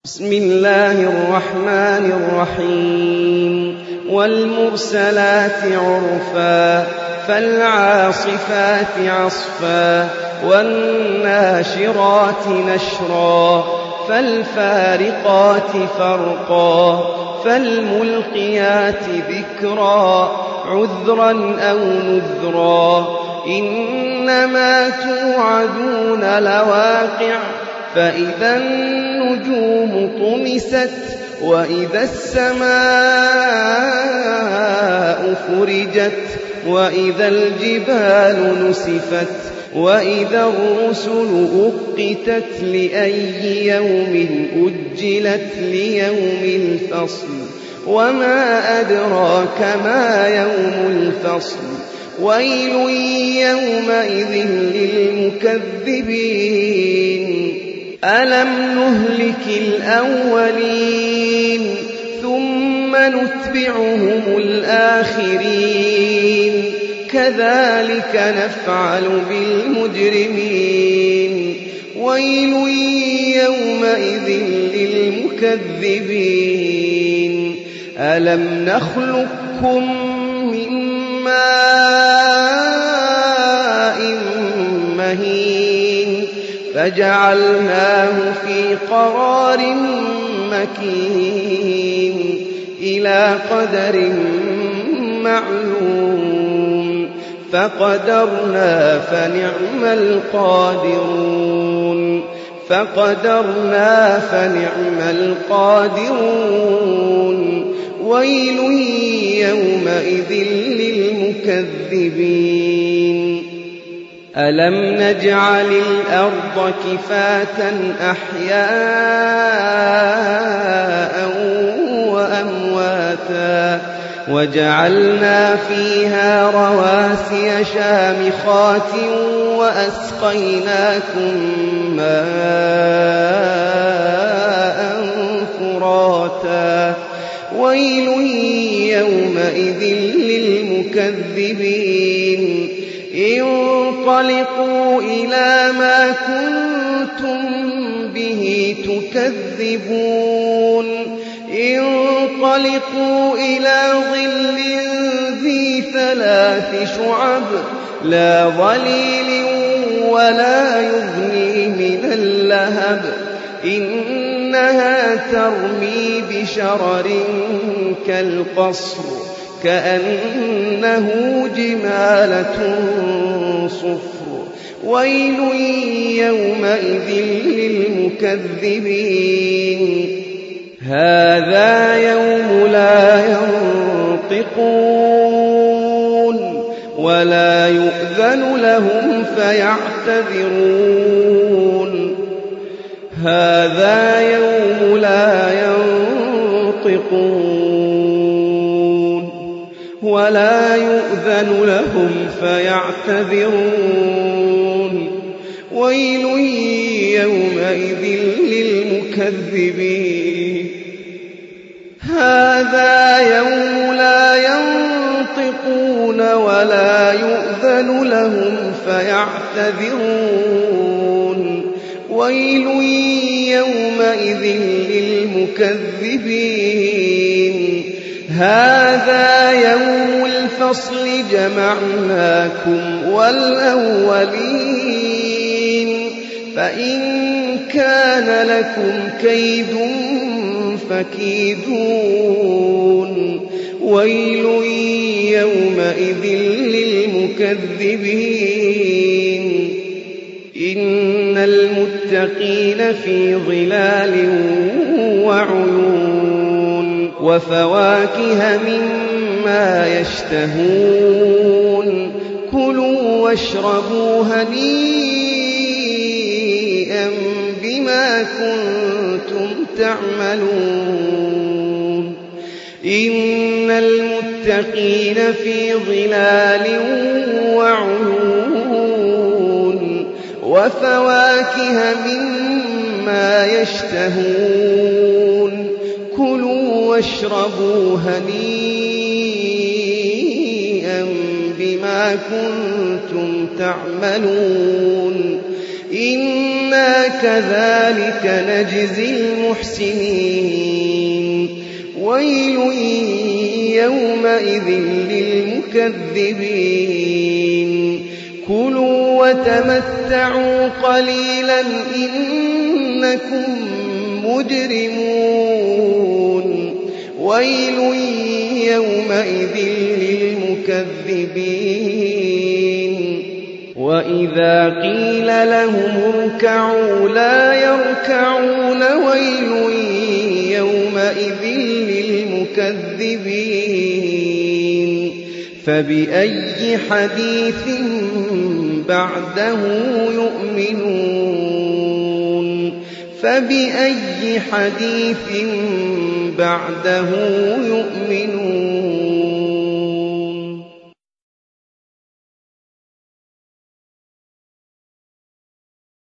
بسم الله الرحمن الرحيم والمرسلات عرفا فالعاصفات عصفا والناشرات نشرا فالفارقات فرقا فالملقيات ذكرا عذرا أو نذرا إنما توعدون لواقع فإذا النجوم طمست وإذا السماء فرجت وإذا الجبال نسفت وإذا الرسل أقتت لأي يوم أجلت ليوم الفصل وما أدراك ما يوم الفصل ويل يومئذ للمكذبين ألم نهلك الأولين ثم نتبعهم الآخرين كذلك نفعل بالمجرمين ويل يومئذ للمكذبين ألم نخلقكم من ماء مهين فجعلناه في قرار مكين إلى قدر معلوم فقدرنا فنعم القادرون ويل يومئذ للمكذبين ألم نجعل الأرض كفاة أحياء وأمواتا وجعلنا فيها رواسي شامخات وأسقيناكم ماء فراتا ويل يومئذ للمكذبين انطلقوا إلى ما كنتم به تكذبون انطلقوا إلى ظل ذي 3 شعب لا ظليل ولا يغني من اللهب إنها ترمي بشرر كالقصر كأنه جمالة صفر ويل يومئذ للمكذبين هذا يوم لا ينطقون ولا يؤذن لهم فيعتذرون هذا يوم لا ينطقون ولا يؤذن لهم فيعتذرون ويل يومئذ للمكذبين هذا يوم لا ينطقون ولا يؤذن لهم فيعتذرون ويل يومئذ للمكذبين هذا يوم الفصل جمعناكم والأولين فإن كان لكم كيد فكيدون ويل يومئذ للمكذبين إن المتقين في ظلال وعيون وفواكه مما يشتهون كلوا واشربوا هنيئا بما كنتم تعملون إن المتقين في ظلال وعيون وفواكه مما يشتهون كلوا واشربوا هنيئا بما كنتم تعملون إِنَّا كَذَٰلِكَ نَجْزِي الْمُحْسِنِينَ وَيْلٌ يَوْمَئِذٍ لِّلْمُكَذِّبِينَ كُلُوا وَتَمَتَّعُوا قَلِيلًا إِنَّكُم مُّجْرِمُونَ وَيْلٌ يَوْمَئِذٍ لِّلْمُكَذِّبِينَ وَإِذَا قِيلَ لَهُمُ ارْكَعُوا لَا يَرْكَعُونَ وَيْلٌ يَوْمَئِذٍ لِّلْمُكَذِّبِينَ فَبِأَيِّ حَدِيثٍ بَعْدَهُ يُؤْمِنُونَ فَبِأَيِّ حَدِيثٍ بَعْدَهُ يُؤْمِنُونَ